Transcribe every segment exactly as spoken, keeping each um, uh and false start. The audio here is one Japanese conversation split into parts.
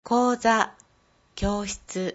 講座、教室、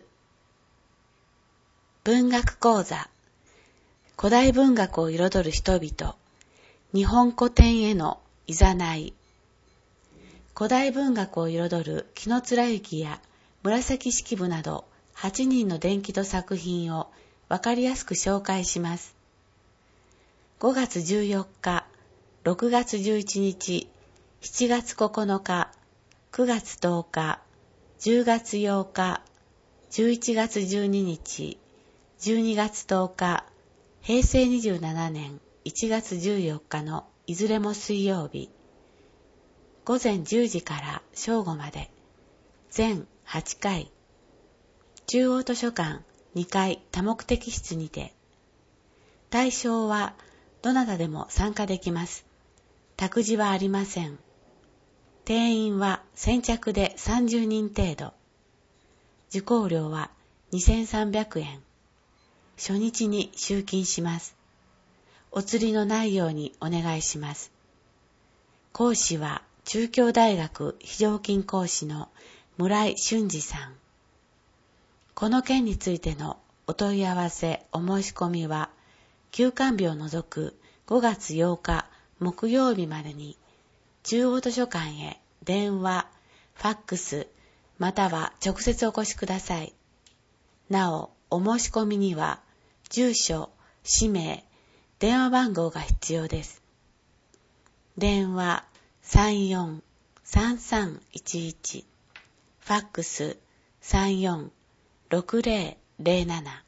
文学講座、古代文学を彩る人々、日本古典へのいざない、古代文学を彩る紀貫之や紫式部などはちにんの伝記と作品をわかりやすく紹介します。ごがつじゅうよっか、ろくがつじゅういちにち、しちがつここのか、くがつとおか、じゅうがつようか、じゅういちがつじゅうににち、じゅうにがつとおか、へいせいにじゅうななねんいちがつじゅうよっかのいずれも水曜日、ごぜんじゅうじから正午まで、全はちかい、中央図書館にかい多目的室にて、対象はどなたでも参加できます。託児はありません。定員は先着でさんじゅうにん程度。受講料はにせんさんびゃくえん。初日に集金します。お釣りのないようにお願いします。講師は中京大学非常勤講師の村井俊二さん。この件についてのお問い合わせ、お申し込みは、休館日を除くごがつようか木曜日までに、中央図書館へ電話、ファックス、または直接お越しください。なお、お申し込みには、住所、氏名、電話番号が必要です。電話さんよんさんさんいちいち、ファックスさんよんろくぜろぜろなな。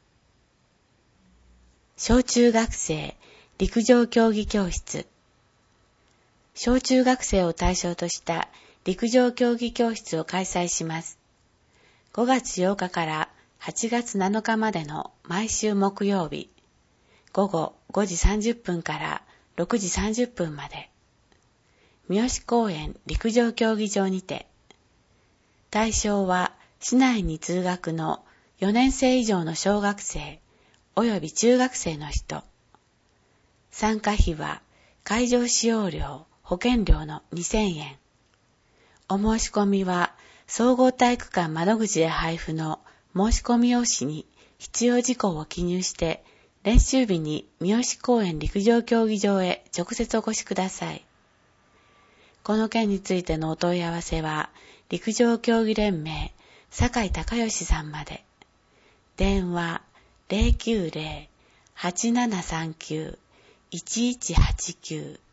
小中学生陸上競技教室。小中学生を対象とした陸上競技教室を開催します。ごがつようかからはちがつなのかまでの毎週木曜日、ごごごじさんじゅっぷんからろくじさんじゅっぷんまで、三好公園陸上競技場にて、対象は市内に通学のよねんせい以上の小学生および中学生の人。参加費は会場使用料、保険料のにせんえん。お申し込みは総合体育館窓口で配布の申し込み用紙に必要事項を記入して練習日に三好公園陸上競技場へ直接お越しください。この件についてのお問い合わせは陸上競技連盟酒井隆義さんまで。電話 ゼロきゅうゼロ はちななさんきゅう いちいちはちきゅう。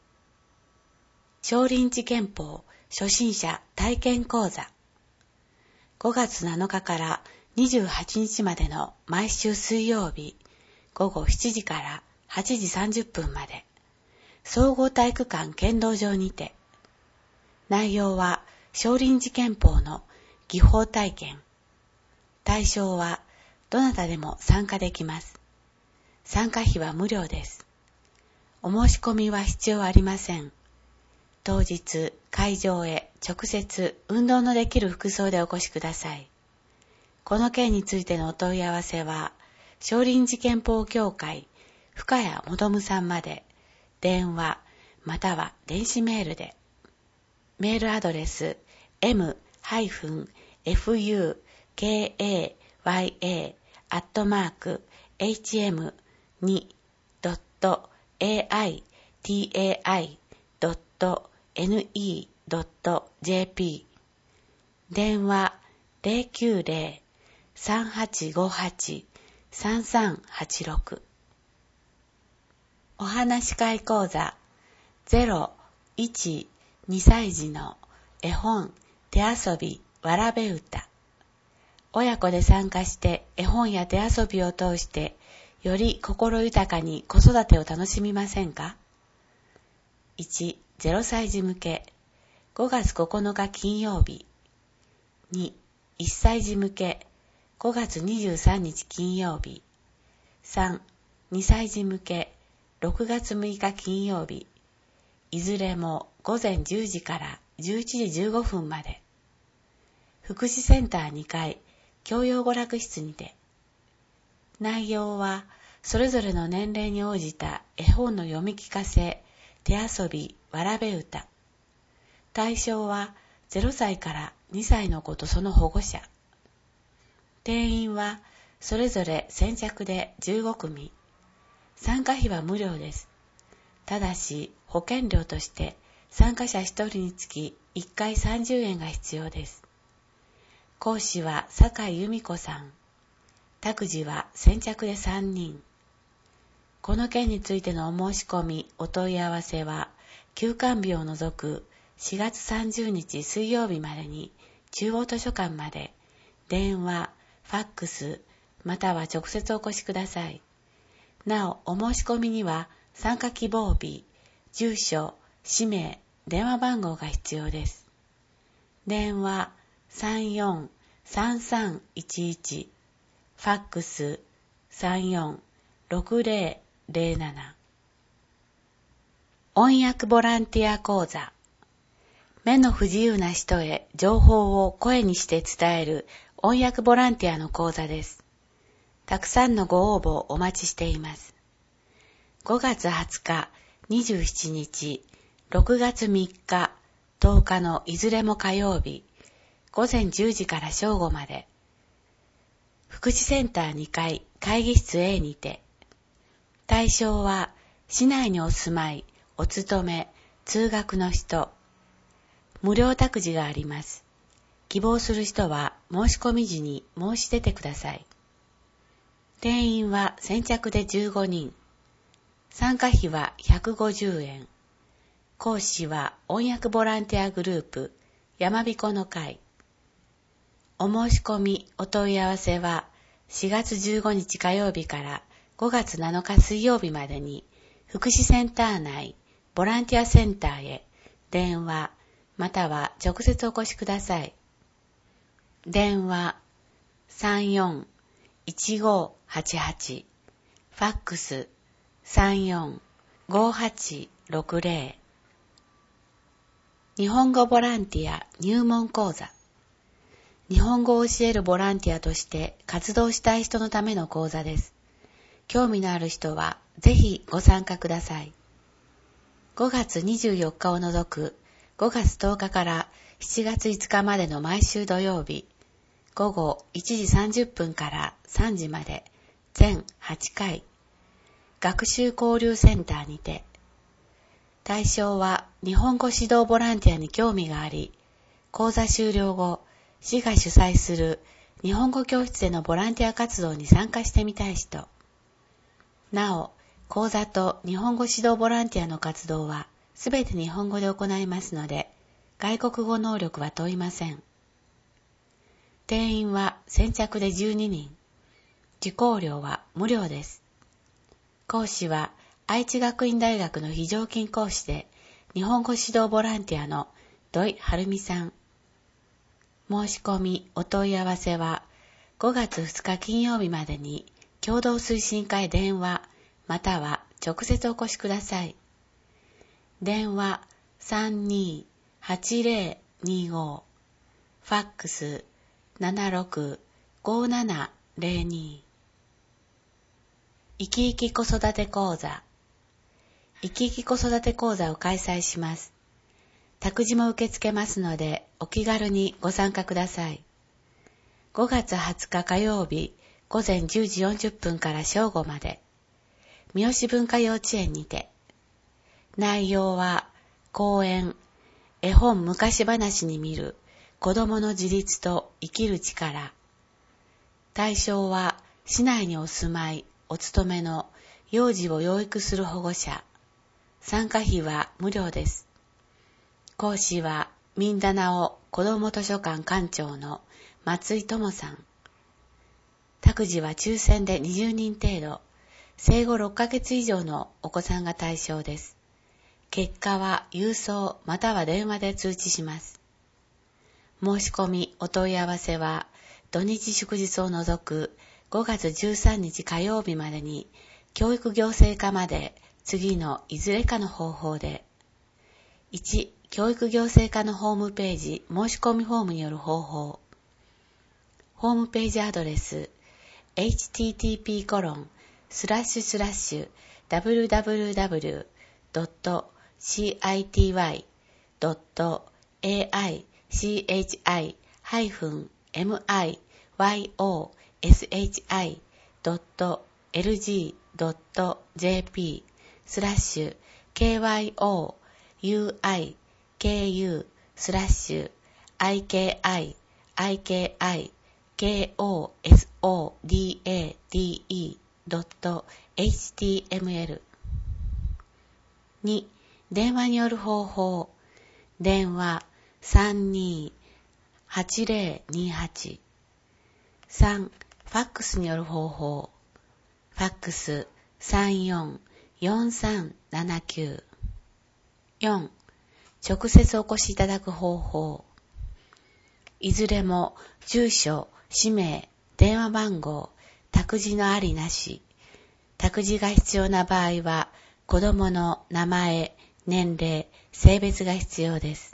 少林寺拳法初心者体験講座。ごがつなのかからにじゅうはちにちまでの毎週水曜日、ごごしちじからはちじさんじゅっぷんまで、総合体育館剣道場にて。内容は少林寺拳法の技法体験。対象はどなたでも参加できます。参加費は無料です。お申し込みは必要ありません。当日、会場へ直接運動のできる服装でお越しください。この件についてのお問い合わせは、少林寺拳法協会深谷元さんまで、電話または電子メールで。メールアドレス エム フユケーエーワイエー アットマーク エイチエムに ドット エーアイティーエーアイ ドット エヌイー ドット ジェーピー。電話 ゼロきゅうゼロ さんはちごはち さんさんはちろく。お話し会講座ゼロ、いち、にさい児の絵本、手遊び、わらべ歌。親子で参加して絵本や手遊びを通してより心豊かに子育てを楽しみませんか？いち、ゼロさい児向けごがつここのか金曜日。に、いっさい児向けごがつにじゅうさんにち金曜日。さん、にさい児向けろくがつむいか金曜日。いずれもごぜんじゅうじからじゅういちじじゅうごふんまで。福祉センターにかい教養娯楽室にて。内容はそれぞれの年齢に応じた絵本の読み聞かせ、手遊び、わらべ歌。対象はゼロさいからにさいの子とその保護者。定員はそれぞれ先着でじゅうごくみ。参加費は無料です。ただし保険料として参加者ひとりにつきいっかいさんじゅうえんが必要です。講師は坂井由美子さん。託児は先着でさんにん。この件についてのお申し込み、お問い合わせは、休館日を除くしがつさんじゅうにち水曜日までに中央図書館まで、電話、ファックス、または直接お越しください。なお、お申し込みには参加希望日、住所、氏名、電話番号が必要です。電話さんよんさんさんいちいち、ファックスさんよんろくぜろぜろなな。音訳ボランティア講座。目の不自由な人へ情報を声にして伝える音訳ボランティアの講座です。たくさんのご応募お待ちしています。ごがつはつか、にじゅうしちにち、ろくがつみっか、とおかのいずれも火曜日、ごぜんじゅうじから正午まで、福祉センターにかい会議室 A にて、対象は市内にお住まい、お勤め、通学の人、無料託児があります。希望する人は申し込み時に申し出てください。定員は先着でじゅうごにん。参加費はひゃくごじゅうえん。講師は音訳ボランティアグループ、やまびこの会。お申し込み、お問い合わせはしがつじゅうごにち火曜日からごがつなのか水曜日までに、福祉センター内、ボランティアセンターへ、電話、または直接お越しください。電話さんよんいちごはちはち、ファックスさんよんごはちろくぜろ。日本語ボランティア入門講座。日本語を教えるボランティアとして活動したい人のための講座です。興味のある人はぜひご参加ください。ごがつにじゅうよっかを除くごがつとおかからしちがついつかまでの毎週土曜日、ごごいちじさんじゅっぷんからさんじまで全はちかい、学習交流センターにて、対象は日本語指導ボランティアに興味があり、講座終了後、市が主催する日本語教室でのボランティア活動に参加してみたい人。なお、講座と日本語指導ボランティアの活動はすべて日本語で行いますので、外国語能力は問いません。定員は先着でじゅうににん。受講料は無料です。講師は愛知学院大学の非常勤講師で日本語指導ボランティアの土井晴美さん。申し込み、お問い合わせはごがつふつか金曜日までに共同推進会電話または直接お越しください。電話さんにーはちぜろにご、ファックスななろくごななぜろに。生き生き子育て講座。生き生き子育て講座を開催します。託児も受け付けますのでお気軽にご参加ください。ごがつはつか火曜日ごぜんじゅうじよんじゅっぷんから正午まで、三好文化幼稚園にて。内容は講演、絵本昔話に見る子供の自立と生きる力。対象は市内にお住まい、お勤めの幼児を養育する保護者。参加費は無料です。講師はミンダナオ子ども図書館館長の松井智さん。託児は抽選でにじゅうにん程度、生後ろっかげつ以上のお子さんが対象です。結果は郵送または電話で通知します。申し込みお問い合わせは土日祝日を除くごがつじゅうさんにち火曜日までに教育行政課まで次のいずれかの方法で。いち. 教育行政課のホームページ申し込みフォームによる方法。ホームページアドレス エイチティーティーピーコロンスラッシュスラッシュダブリューダブリューダブリュードットシーアイティーワイドットエーアイシーエイチアイハイフン エムアイワイオーエスエイチアイ ドット エルジー ドット ジェーピー スラッシュ ケーワイオー ユーアイ ケーユー スラッシュ アイケーアイ アイケーアイ ケーオーエスオーディーエーディーイー ドット エイチティーエムエル に電話による方法。電話 さんにーはちゼロにはち さん. ファックスによる方法。ファックス さんよんよんさんななきゅう よん. 直接お越しいただく方法。いずれも住所、氏名、電話番号、託児のありなし。託児が必要な場合は子供の名前、年齢、性別が必要です。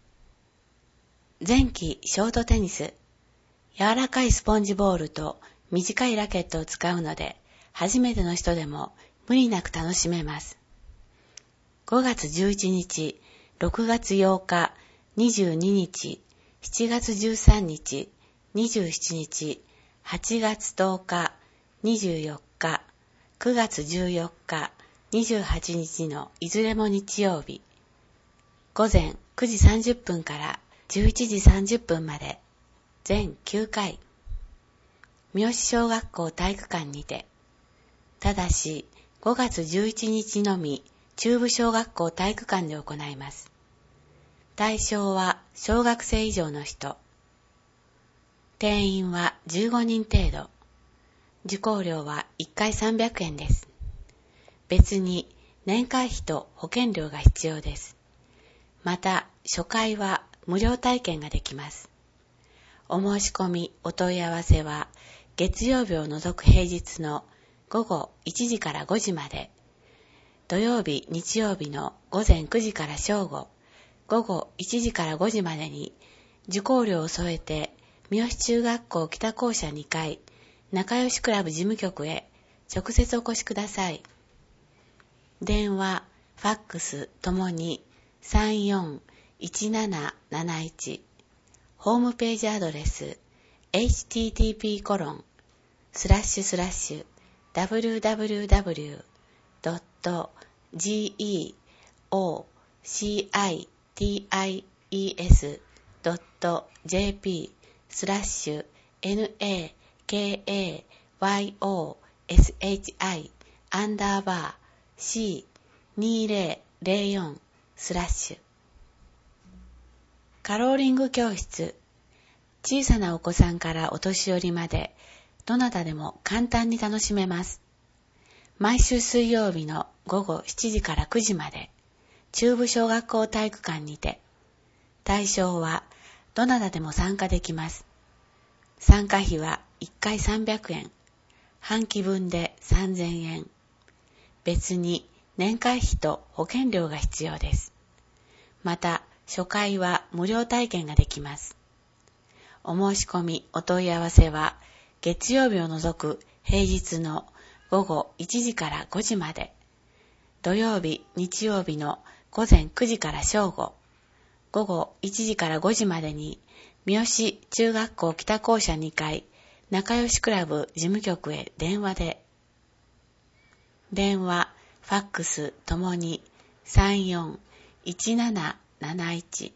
前期ショートテニス。柔らかいスポンジボールと短いラケットを使うので、初めての人でも無理なく楽しめます。ごがつじゅういちにち、ろくがつようか、にじゅうににち、しちがつじゅうさんにち、にじゅうしちにち、はちがつとおか、にじゅうよっか、くがつじゅうよっか、にじゅうはちにちのいずれも日曜日。午前くじさんじゅっぷんからじゅういちじさんじゅっぷんまで、全きゅうかい。三好小学校体育館にて。ただし、ごがつじゅういちにちのみ、中部小学校体育館で行います。対象は小学生以上の人。定員はじゅうごにん程度。受講料はいっかいさんびゃくえんです。別に年会費と保険料が必要です。また、初回は無料体験ができます。お申し込み、お問い合わせは、月曜日を除く平日の午後いちじからごじまで、土曜日、日曜日の午前くじから正午、午後いちじからごじまでに、受講料を添えて、三好中学校北校舎にかい、仲良しクラブ事務局へ直接お越しください。電話、ファックスともにさんよんいちなななないち。ホームページアドレス エイチティーティーピーコロンスラッシュスラッシュダブリューダブリューダブリュードットジーイーオーシーアイティーアイイーエスドットジェーピースラッシュエヌエーケーエーワイオーエスエイチアイアンダーバー シーにぜろぜろよん スラッシュ。カローリング教室。小さなお子さんからお年寄りまで、どなたでも簡単に楽しめます。毎週水曜日の午後しちじからくじまで、中部小学校体育館にて、対象はどなたでも参加できます。参加費はいっかいさんびゃくえん、半期分でさんぜんえん。別に年会費と保険料が必要です。また、初回は無料体験ができます。お申し込み、お問い合わせは、月曜日を除く平日の午後いちじからごじまで、土曜日、日曜日の午前くじから正午、午後いちじからごじまでに、三好中学校北校舎にかい、仲良しクラブ事務局へ電話で。電話、ファックスともにさんよんいちなななないち。